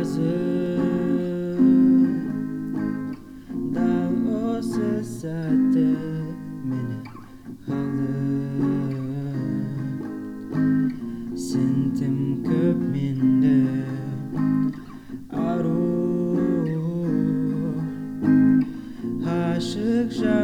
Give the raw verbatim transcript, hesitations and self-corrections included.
азыр дал осы сәтте мені қалды. Сен тым көп менде ару, ғашық